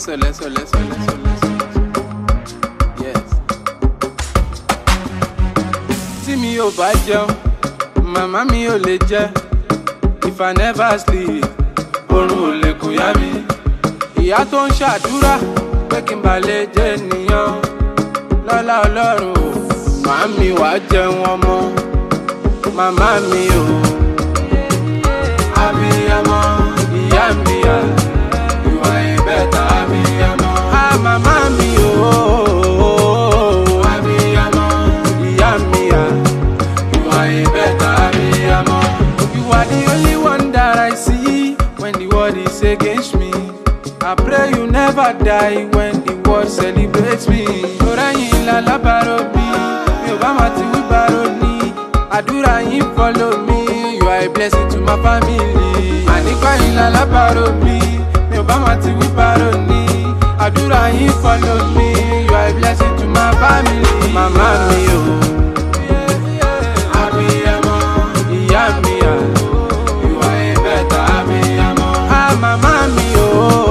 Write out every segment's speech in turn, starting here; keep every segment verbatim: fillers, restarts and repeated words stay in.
lẹ́sọ̀ lẹ́sọ̀ lẹ́sọ̀ lẹ́sọ̀ lẹ́sọ̀. Yes. Tí mi ò bá jẹun, màmá mi ò lè jẹ. If I never sleep, oorun ò lè kó yá mi. Ìyá tó ń ṣàdúrà pé kí n bá lè jẹ ènìyàn. Lọ́lá Ọlọ́run o, màá mi wá jẹun ọmọ. Màmá mi o, abiyamọ, ìyá mi à, ìwà ìbẹ́ta abiyamọ. Ah, màmá mi o, abiyamọ, ìyá mi à, ìwà ìbẹ́ta abiyamọ. You are the only one that I see when the world is against me. I pray you never die when the world celebrates me. Orayin la labaro bi, mi ò bá ma ti wí baro ni. Àdúrà yín follow me, you are a blessing to my family. Àníkọ́ yín la labaro bi, mi ò bá ma ti wí baro ni. Àdúrà yín follow me, you are a blessing to my family. Màmá mi o, abiyamọ, ìyá mi à, ìwà ìbẹ́ta abiyamọ. Ah, màmá mi o,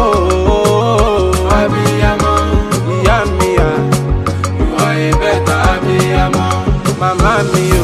abiyamọ, ìyá mi à, ìwà ìbẹ́ta abiyamọ. Màmá mi o.